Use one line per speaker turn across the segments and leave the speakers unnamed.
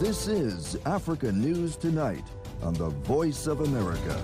This is Africa News Tonight on the Voice of America.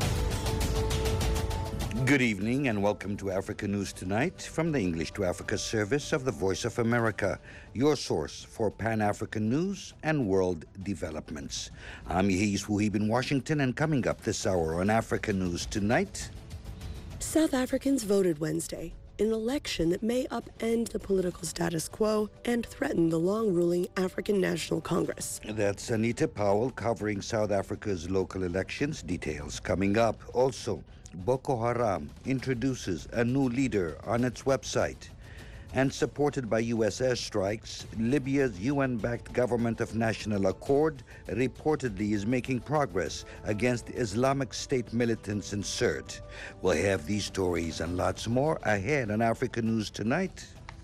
Good evening and welcome to Africa News Tonight from the English to Africa service of the Voice of America, your source for Pan-African news and world developments. I'm Yehis Wuhib in Washington, and coming up this hour on Africa News Tonight.
South Africans voted Wednesday in an election that may upend the political status quo and threaten the long-ruling African National Congress.
That's Anita Powell covering South Africa's local elections. Details coming up. Also, Boko Haram introduces a new leader on its website. And supported by U.S. airstrikes, Libya's UN-backed Government of National Accord reportedly is making progress against Islamic State militants in Sirte. We'll have these stories and lots more ahead on Africa News Tonight.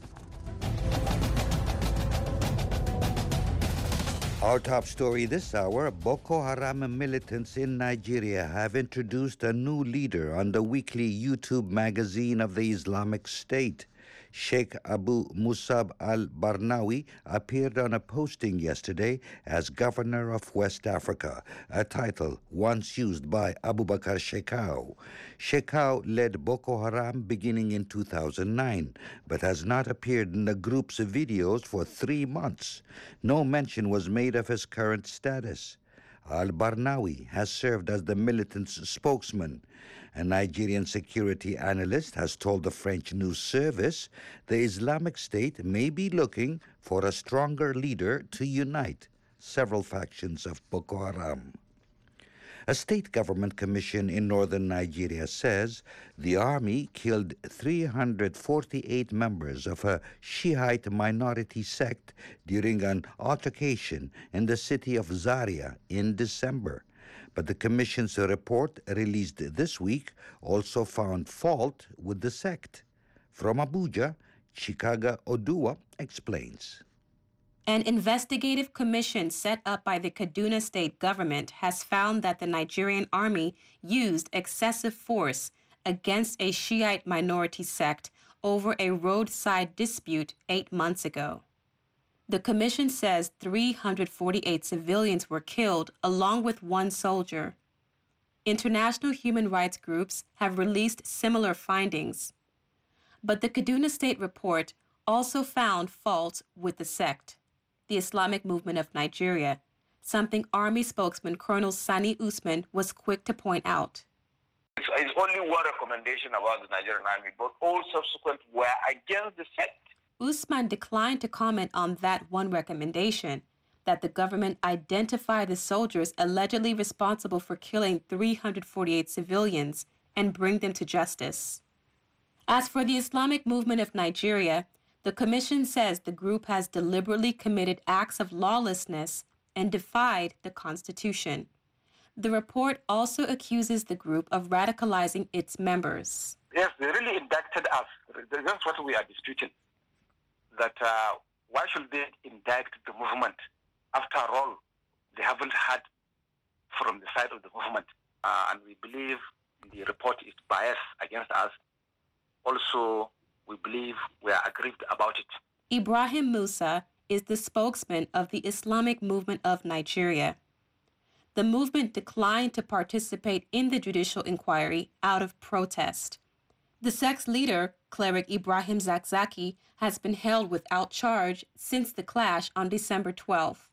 Our top story this hour, Boko Haram militants in Nigeria have introduced a new leader on the weekly YouTube magazine of the Islamic State. Sheikh Abu Musab al-Barnawi appeared on a posting yesterday as governor of West Africa, a title once used by Abubakar Shekau. Shekau led Boko Haram beginning in 2009, but has not appeared in the group's videos for 3 months. No mention was made of his current status. Al-Barnawi has served as the militant's spokesman. A Nigerian security analyst has told the French news service the Islamic State may be looking for a stronger leader to unite several factions of Boko Haram. A state government commission in northern Nigeria says the army killed 348 members of a Shiite minority sect during an altercation in the city of Zaria in December. But the commission's report released this week also found fault with the sect. From Abuja, Chikaga Oduwa explains.
An investigative commission set up by the Kaduna state government has found that the Nigerian army used excessive force against a Shiite minority sect over a roadside dispute 8 months ago. The commission says 348 civilians were killed, along with 1 soldier. International human rights groups have released similar findings. But the Kaduna State report also found fault with the sect, the Islamic Movement of Nigeria, something Army spokesman Colonel Sani Usman was quick to point out.
It's only one recommendation about the Nigerian army, but all subsequent were against the sect.
Usman declined to comment on that one recommendation, that the government identify the soldiers allegedly responsible for killing 348 civilians and bring them to justice. As for the Islamic Movement of Nigeria, the commission says the group has deliberately committed acts of lawlessness and defied the Constitution. The report also accuses the group of radicalizing its members.
Yes, they really indicted us. That's what we are disputing. That why should they indict the movement? After all, they haven't had from the side of the movement. And we believe the report is biased against us. Also, we believe we are aggrieved about it.
Ibrahim Musa is the spokesman of the Islamic Movement of Nigeria. The movement declined to participate in the judicial inquiry out of protest. The sect's leader, cleric Ibrahim Zakzaki, has been held without charge since the clash on December 12th.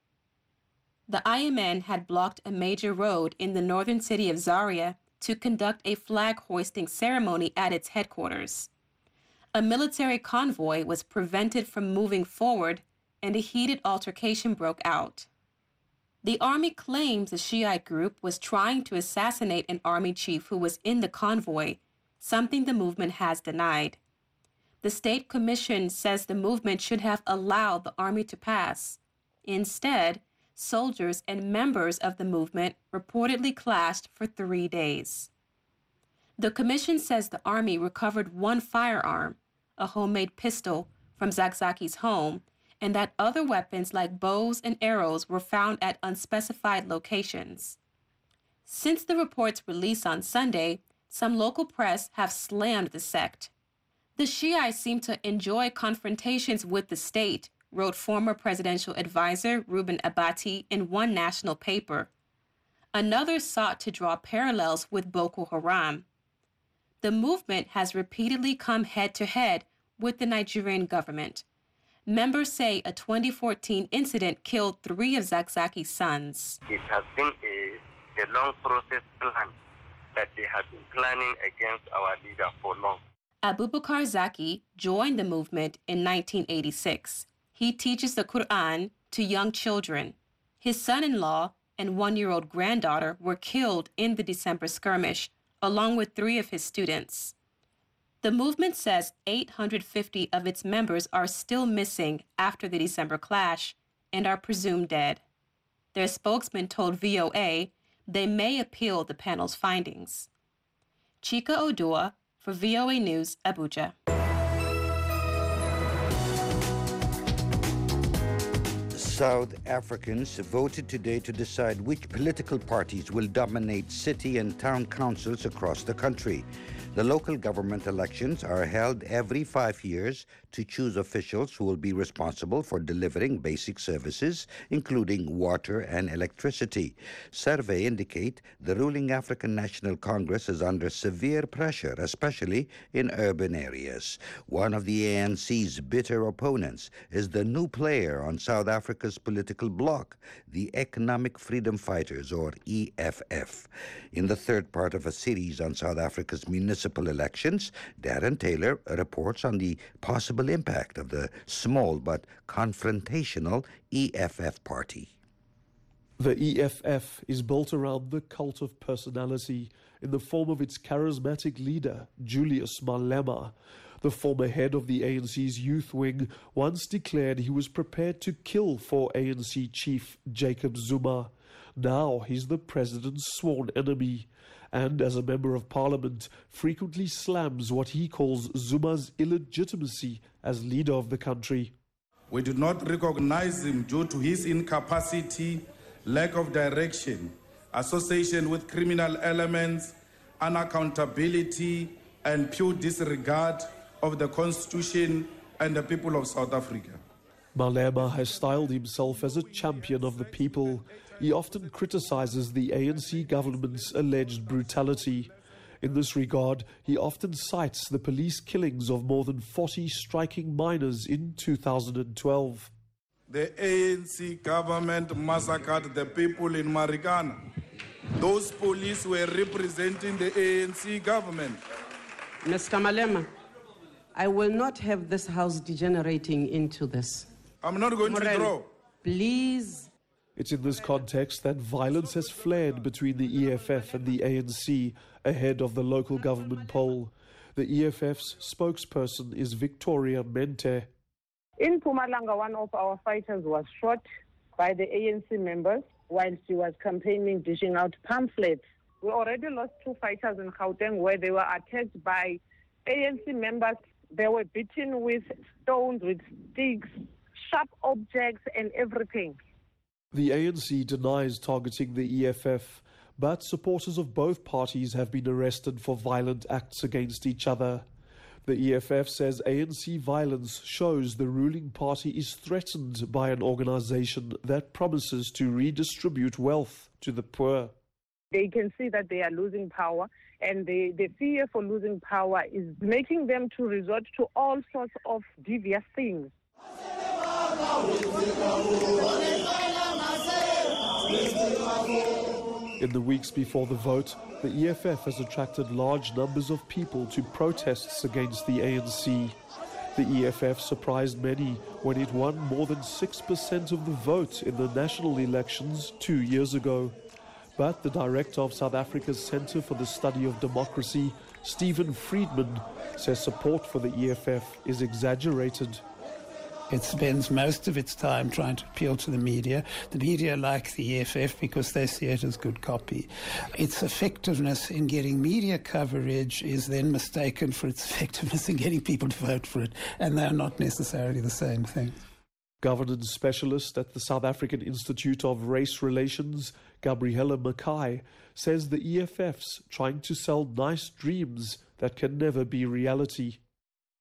The IMN had blocked a major road in the northern city of Zaria to conduct a flag-hoisting ceremony at its headquarters. A military convoy was prevented from moving forward, and a heated altercation broke out. The army claims the Shiite group was trying to assassinate an army chief who was in the convoy, something the movement has denied. The state commission says the movement should have allowed the army to pass. Instead, soldiers and members of the movement reportedly clashed for 3 days. The commission says the army recovered 1 firearm, a homemade pistol, from Zakzaki's home, and that other weapons like bows and arrows were found at unspecified locations. Since the report's release on Sunday, some local press have slammed the sect. The Shiites seem to enjoy confrontations with the state, wrote former presidential advisor Reuben Abati in one national paper. Another sought to draw parallels with Boko Haram. The movement has repeatedly come head-to-head with the Nigerian government. Members say a 2014 incident killed 3 of Zakzaki's sons.
It has been a long process plan that they have been planning against our leader for long.
Abubakar Zaki joined the movement in 1986. He teaches the Quran to young children. His son-in-law and 1-year-old granddaughter were killed in the December skirmish, along with 3 of his students. The movement says 850 of its members are still missing after the December clash and are presumed dead. Their spokesman told VOA they may appeal the panel's findings. Chika Odua for VOA News, Abuja.
South Africans voted today to decide which political parties will dominate city and town councils across the country. The local government elections are held every 5 years to choose officials who will be responsible for delivering basic services, including water and electricity. Surveys indicate the ruling African National Congress is under severe pressure, especially in urban areas. One of the ANC's bitter opponents is the new player on South Africa's political bloc, the Economic Freedom Fighters, or EFF. In the third part of a series on South Africa's municipal elections, Darren Taylor reports on the possible impact of the small but confrontational EFF party.
The EFF is built around the cult of personality in the form of its charismatic leader, Julius Malema. The former head of the ANC's youth wing once declared he was prepared to kill for ANC chief Jacob Zuma. Now he's the president's sworn enemy, and as a member of parliament, frequently slams what he calls Zuma's illegitimacy as leader of the country.
We do not recognize him due to his incapacity, lack of direction, association with criminal elements, unaccountability, and pure disregard of the Constitution and the people of South Africa.
Malema has styled himself as a champion of the people. He often criticizes the ANC government's alleged brutality. In this regard, he often cites the police killings of more than 40 striking miners in 2012.
The ANC government massacred the people in Marikana. Those police were representing the ANC government.
Mr. Malema, I will not have this house degenerating into this.
I'm not going to draw.
Please.
It's in this context that violence has flared between the EFF and the ANC ahead of the local government poll. The EFF's spokesperson is Victoria Mente.
In Mpumalanga, one of our fighters was shot by the ANC members while she was campaigning, dishing out pamphlets. We already lost 2 fighters in Gauteng where they were attacked by ANC members. They were beaten with stones, with sticks, sharp objects and everything.
The ANC denies targeting the EFF, but supporters of both parties have been arrested for violent acts against each other. The EFF says ANC violence shows the ruling party is threatened by an organization that promises to redistribute wealth to the poor.
They can see that they are losing power, and the fear for losing power is making them to resort to all sorts of devious things.
In the weeks before the vote, the EFF has attracted large numbers of people to protests against the ANC. The EFF surprised many when it won more than 6% of the vote in the national elections 2 years ago. But the director of South Africa's Centre for the Study of Democracy, Stephen Friedman, says support for the EFF is exaggerated.
It spends most of its time trying to appeal to the media. The media like the EFF because they see it as good copy. Its effectiveness in getting media coverage is then mistaken for its effectiveness in getting people to vote for it, and they are not necessarily the same thing.
Governance specialist at the South African Institute of Race Relations, Gabriella Mackay, says the EFF's trying to sell nice dreams that can never be reality.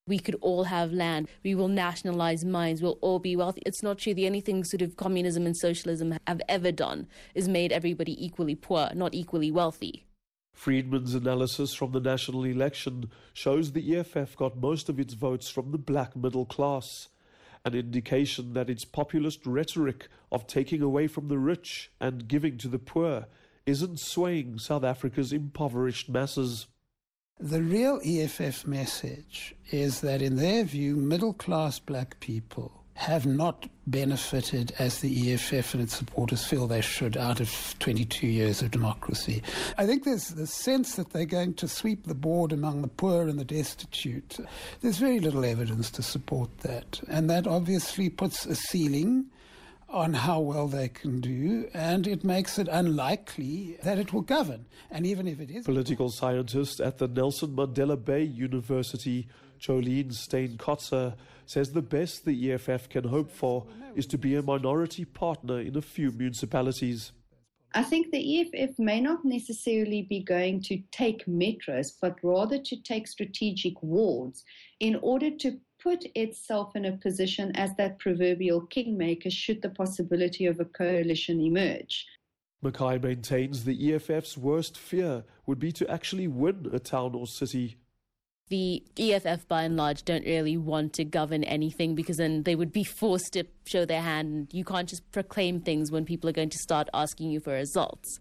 We could all have land. We will nationalize mines. We'll all be wealthy. It's not true. The only thing sort of communism and socialism have ever done is made everybody equally poor, not equally wealthy.
Friedman's analysis from the national election shows the EFF got most of its votes from the black middle class, an indication that its populist rhetoric of taking away from the rich and giving to the poor isn't swaying South Africa's impoverished masses.
The real EFF message is that, in their view, middle-class black people have not benefited as the EFF and its supporters feel they should out of 22 years of democracy. I think there's the sense that they're going to sweep the board among the poor and the destitute. There's very little evidence to support that, and that obviously puts a ceiling on how well they can do, and it makes it unlikely that it will govern. And even if it is...
Political scientist at the Nelson Mandela Bay University, Jolene Steyn-Kotzer, says the best the EFF can hope for is to be a minority partner in a few municipalities.
I think the EFF may not necessarily be going to take metros, but rather to take strategic wards in order to put itself in a position as that proverbial kingmaker should the possibility of a coalition emerge.
Mackay maintains the EFF's worst fear would be to actually win a town or city.
The EFF, by and large, don't really want to govern anything because then they would be forced to show their hand. You can't just proclaim things when people are going to start asking you for results.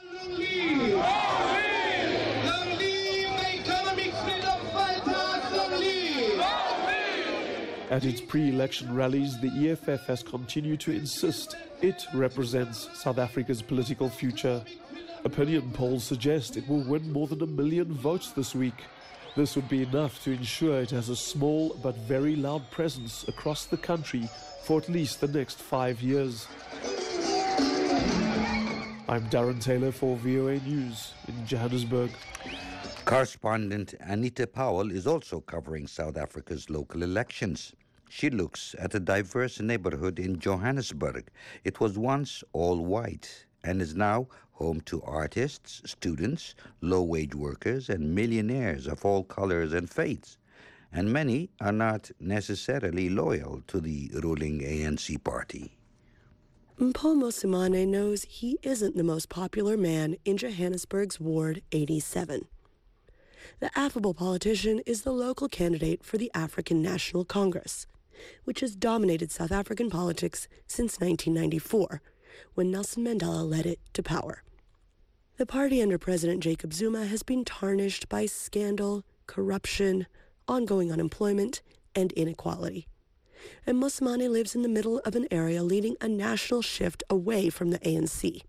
At its pre-election rallies, the EFF has continued to insist it represents South Africa's political future. Opinion polls suggest it will win more than 1 million votes this week. This would be enough to ensure it has a small but very loud presence across the country for at least the next 5 years. I'm Darren Taylor for VOA News in Johannesburg.
Correspondent Anita Powell is also covering South Africa's local elections. She looks at a diverse neighborhood in Johannesburg. It was once all white and is now home to artists, students, low-wage workers, and millionaires of all colors and faiths. And many are not necessarily loyal to the ruling ANC party.
Mpho Mosimane knows he isn't the most popular man in Johannesburg's Ward 87. The affable politician is the local candidate for the African National Congress, which has dominated South African politics since 1994, when Nelson Mandela led it to power. The party under President Jacob Zuma has been tarnished by scandal, corruption, ongoing unemployment, and inequality. And Mosimane lives in the middle of an area leading a national shift away from the ANC.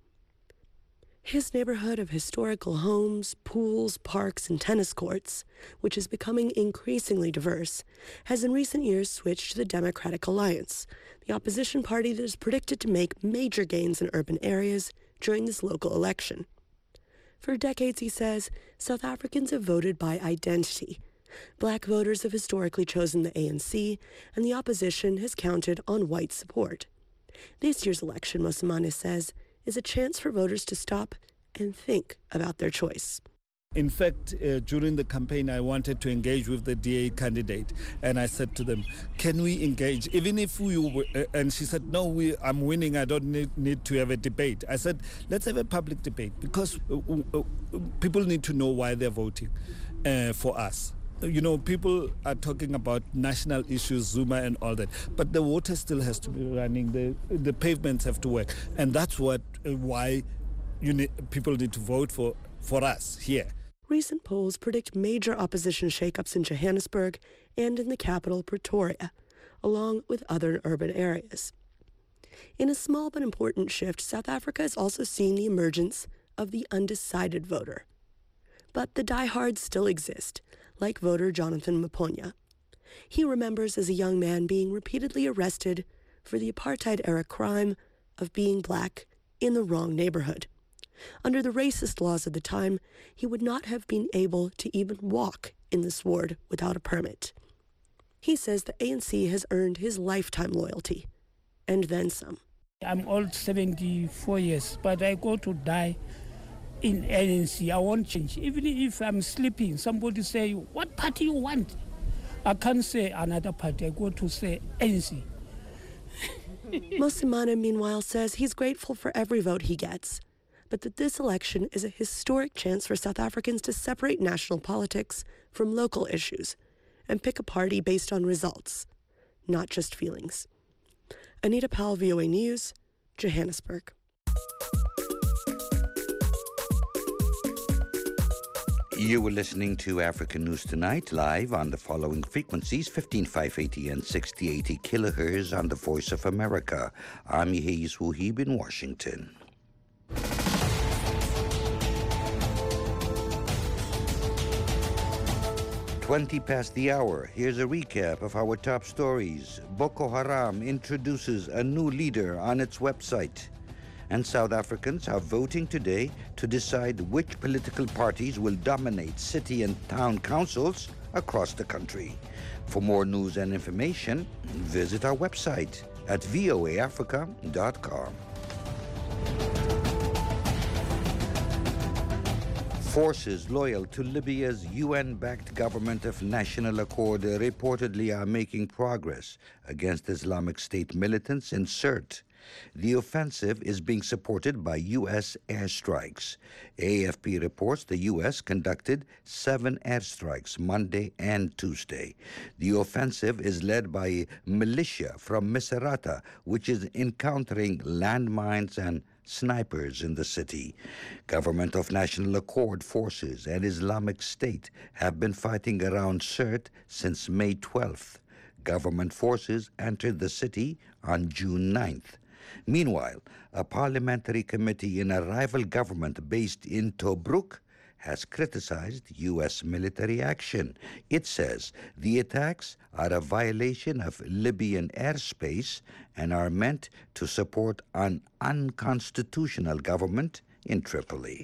His neighborhood of historical homes, pools, parks, and tennis courts, which is becoming increasingly diverse, has in recent years switched to the Democratic Alliance, the opposition party that is predicted to make major gains in urban areas during this local election. For decades, he says, South Africans have voted by identity. Black voters have historically chosen the ANC, and the opposition has counted on white support. This year's election, Mosimane says, is a chance for voters to stop and think about their choice.
In fact, during the campaign, I wanted to engage with the DA candidate, and I said to them, can we engage? Even if we were, and she said, no, I'm winning, I don't need to have a debate. I said, let's have a public debate, because people need to know why they're voting for us. You know, people are talking about national issues, Zuma and all that, but the water still has to be running, the pavements have to work, and that's why people need to vote for us here.
Recent polls predict major opposition shakeups in Johannesburg and in the capital, Pretoria, along with other urban areas. In a small but important shift, South Africa has also seen the emergence of the undecided voter. But the diehards still exist, like voter Jonathan Maponya. He remembers as a young man being repeatedly arrested for the apartheid-era crime of being black in the wrong neighborhood. Under the racist laws of the time, he would not have been able to even walk in this ward without a permit. He says the ANC has earned his lifetime loyalty, and then some.
I'm old, 74 years, but I go to die in ANC. I won't change. Even if I'm sleeping, somebody say, what party you want? I can't say another party. I go to say ANC.
Mosimane, meanwhile, says he's grateful for every vote he gets, but that this election is a historic chance for South Africans to separate national politics from local issues and pick a party based on results, not just feelings. Anita Powell, VOA News, Johannesburg.
You were listening to African News Tonight, live on the following frequencies: 15580 and 6080 kilohertz on the Voice of America. I'm Yehiz Wuhib in Washington. "20 past the hour. Here's a recap of our top stories. Boko Haram introduces a new leader on its website. And South Africans are voting today to decide which political parties will dominate city and town councils across the country. For more news and information, visit our website at voaafrica.com. Forces loyal to Libya's UN-backed Government of National Accord reportedly are making progress against Islamic State militants in Sirte. The offensive is being supported by U.S. airstrikes. AFP reports the U.S. conducted 7 airstrikes Monday and Tuesday. The offensive is led by militia from Misrata, which is encountering landmines and snipers in the city. Government of National Accord forces and Islamic State have been fighting around Sirte since May 12th. Government forces entered the city on June 9th. Meanwhile, a parliamentary committee in a rival government based in Tobruk has criticized U.S. military action. It says the attacks are a violation of Libyan airspace and are meant to support an unconstitutional government in Tripoli.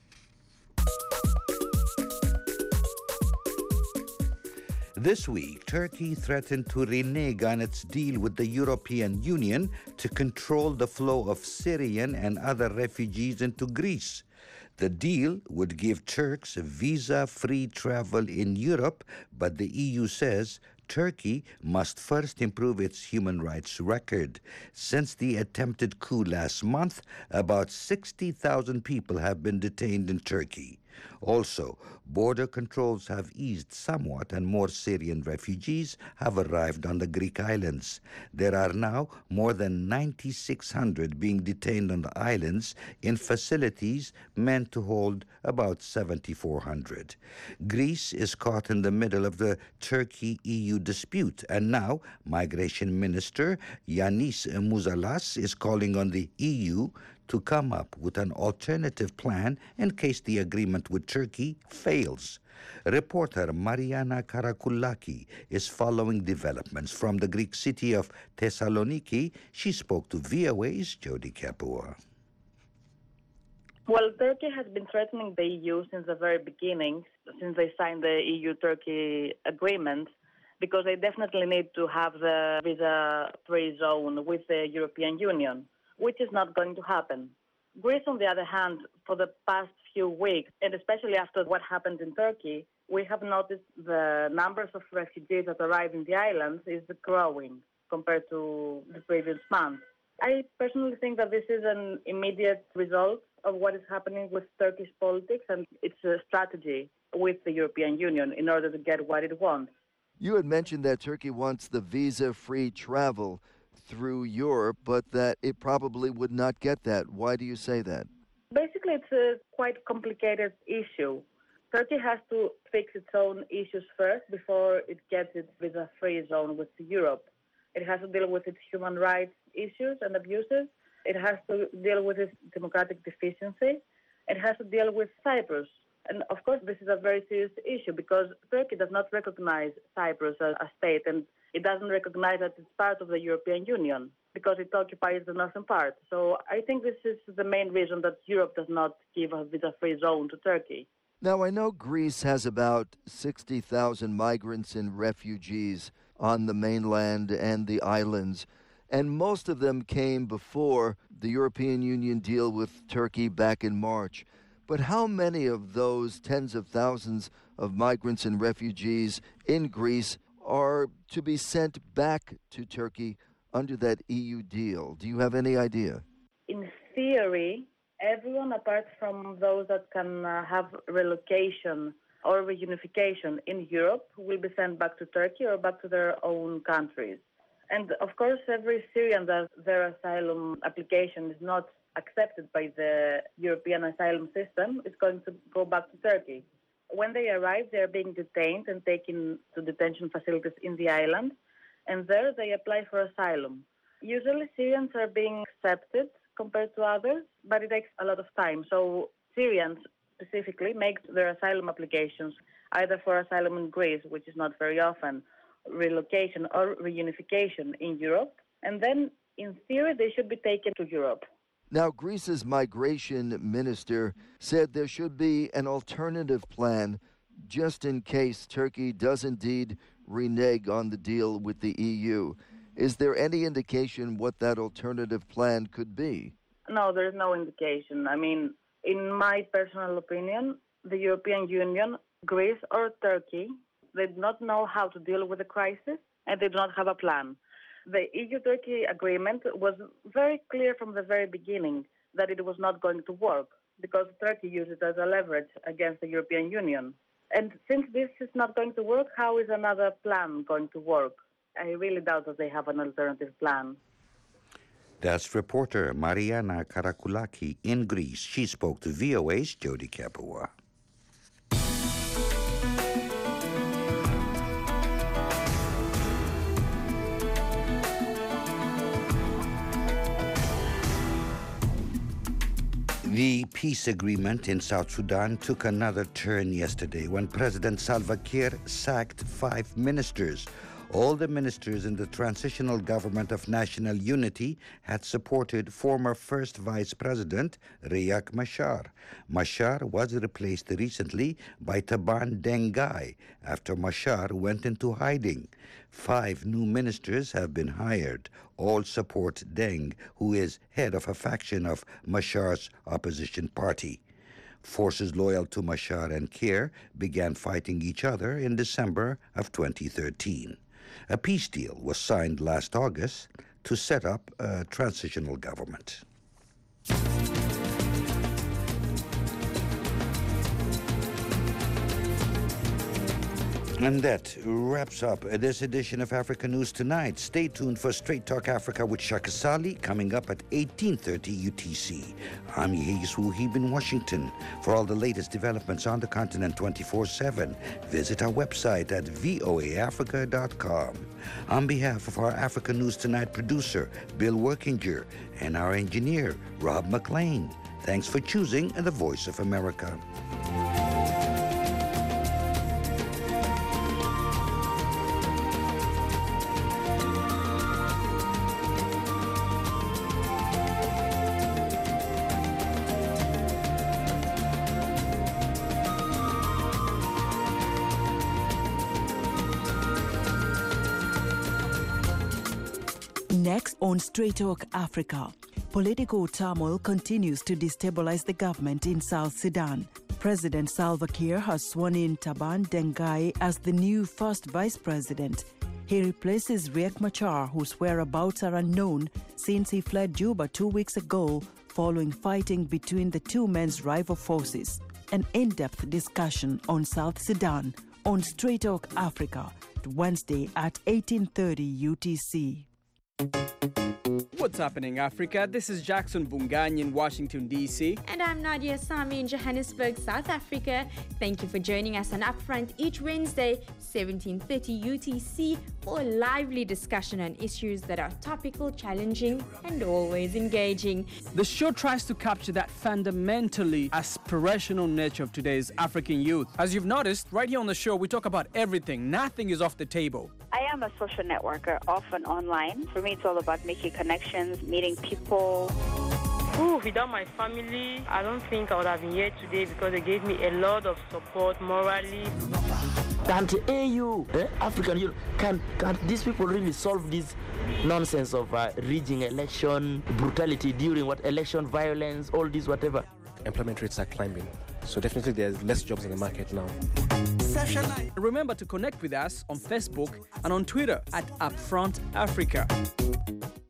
This week, Turkey threatened to renege on its deal with the European Union to control the flow of Syrian and other refugees into Greece. The deal would give Turks visa-free travel in Europe, but the EU says Turkey must first improve its human rights record. Since the attempted coup last month, about 60,000 people have been detained in Turkey. Also, border controls have eased somewhat and more Syrian refugees have arrived on the Greek islands. There are now more than 9,600 being detained on the islands in facilities meant to hold about 7,400. Greece is caught in the middle of the Turkey-EU dispute, and now Migration Minister Yanis Mouzalas is calling on the EU to come up with an alternative plan in case the agreement with Turkey fails. Reporter Mariana Karakoulaki is following developments from the Greek city of Thessaloniki. She spoke to VOA's Jody Kapua.
Well, Turkey has been threatening the EU since the very beginning, since they signed the EU-Turkey agreement, because they definitely need to have the visa-free zone with the European Union, which is not going to happen. Greece, on the other hand, for the past few weeks, and especially after what happened in Turkey, we have noticed the numbers of refugees that arrive in the islands is growing compared to the previous month. I personally think that this is an immediate result of what is happening with Turkish politics and its strategy with the European Union in order to get what it wants.
You had mentioned that Turkey wants the visa-free travel through Europe, but that it probably would not get that. Why do you say that?
Basically, it's a quite complicated issue. Turkey has to fix its own issues first before it gets its visa-free zone with Europe. It has to deal with its human rights issues and abuses. It has to deal with its democratic deficiency. It has to deal with Cyprus. And of course, this is a very serious issue because Turkey does not recognize Cyprus as a state, and it doesn't recognize that it's part of the European Union because it occupies the northern part. So I think this is the main reason that Europe does not give a visa-free zone to Turkey.
Now, I know Greece has about 60,000 migrants and refugees on the mainland and the islands, and most of them came before the European Union deal with Turkey back in March. But how many of those tens of thousands of migrants and refugees in Greece are to be sent back to Turkey under that EU deal? Do you have any idea?
In theory, everyone apart from those that can have relocation or reunification in Europe will be sent back to Turkey or back to their own countries. And of course, every Syrian that their asylum application is not accepted by the European asylum system is going to go back to Turkey. When they arrive, they are being detained and taken to detention facilities in the island, and there they apply for asylum. Usually Syrians are being accepted compared to others, but it takes a lot of time. So Syrians specifically make their asylum applications either for asylum in Greece, which is not very often, relocation or reunification in Europe, and then in theory they should be taken to Europe.
Now, Greece's migration minister said there should be an alternative plan just in case Turkey does indeed renege on the deal with the EU. Is there any indication what that alternative plan could be?
No, there is no indication. I mean, in my personal opinion, the European Union, Greece or Turkey, they do not know how to deal with the crisis and they do not have a plan. The EU-Turkey agreement was very clear from the very beginning that it was not going to work because Turkey used it as a leverage against the European Union. And since this is not going to work, how is another plan going to work? I really doubt that they have an alternative plan.
That's reporter Mariana Karakoulaki in Greece. She spoke to VOA's Jody Kapua. The peace agreement in South Sudan took another turn yesterday when President Salva Kiir sacked 5 ministers. All the ministers in the Transitional Government of National Unity had supported former First Vice President Riek Machar. Machar was replaced recently by Taban Deng Gai after Machar went into hiding. 5 new ministers have been hired. All support Deng, who is head of a faction of Machar's opposition party. Forces loyal to Machar and Kiir began fighting each other in December of 2013. A peace deal was signed last August to set up a transitional government. And that wraps up this edition of Africa News Tonight. Stay tuned for Straight Talk Africa with Shaka Sali coming up at 18:30 UTC. I'm Yehis Wuhib in Washington. For all the latest developments on the continent 24/7, visit our website at voaafrica.com. On behalf of our Africa News Tonight producer, Bill Workinger, and our engineer, Rob McLean, thanks for choosing the Voice of America.
Next on Straight Talk Africa, political turmoil continues to destabilize the government in South Sudan. President Salva Kiir has sworn in Taban Deng Gai as the new first vice president. He replaces Riek Machar, whose whereabouts are unknown since he fled Juba 2 weeks ago following fighting between the two men's rival forces. An in-depth discussion on South Sudan on Straight Talk Africa, Wednesday at 18:30 UTC.
What's happening, Africa? This is Jackson Bungany in Washington, D.C.
And I'm Nadia Sami in Johannesburg, South Africa. Thank you for joining us on Upfront each Wednesday, 17:30 UTC, for a lively discussion on issues that are topical, challenging, and always engaging.
The show tries to capture that fundamentally aspirational nature of today's African youth. As you've noticed, right here on the show, we talk about everything. Nothing is off the table.
I am a social networker, often online. For me, it's all about making connections, meeting people.
Without my family, I don't think I would have been here today because they gave me a lot of support morally.
And AU, African Union, can these people really solve this nonsense of rigging election, brutality during election violence, all this whatever?
Employment rates are climbing, so definitely there's less jobs in the market now.
exceptional.
Remember to connect with us on Facebook and on Twitter at Upfront Africa.